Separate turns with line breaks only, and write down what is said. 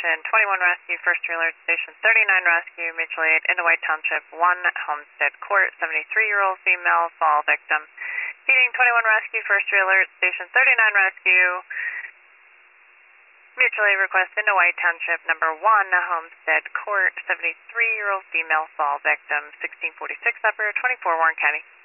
Station 21 Rescue, First Alert, Station 39 Rescue, mutual aid into White Township 1, Homestead Court, 73-year-old female fall victim. Feeding 21 Rescue, First Alert, Station 39 Rescue, mutual aid request into White Township number 1, Homestead Court, 73-year-old female fall victim, 1646 upper, 24 Warren County.